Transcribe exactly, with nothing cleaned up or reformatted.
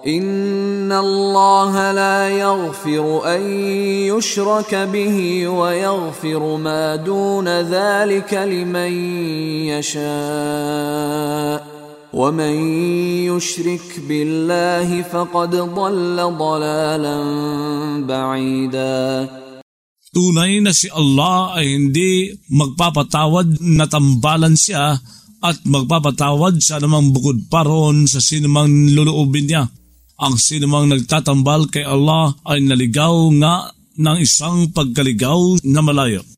إن الله لا يغفر أن يشرك به ويغفر ما دون ذلك لمن يشاء ومن يشرك بالله فقد ضل ضلالا بعيدا. Tunay na si Allah ay hindi magpapatawad na tambalan siya at magpapatawad sa anumang bukod pa roon sa sinumang luluubin niya. Ang sinumang nagtatambal kay Allah ay naligaw nga ng isang pagkaligaw na malayo.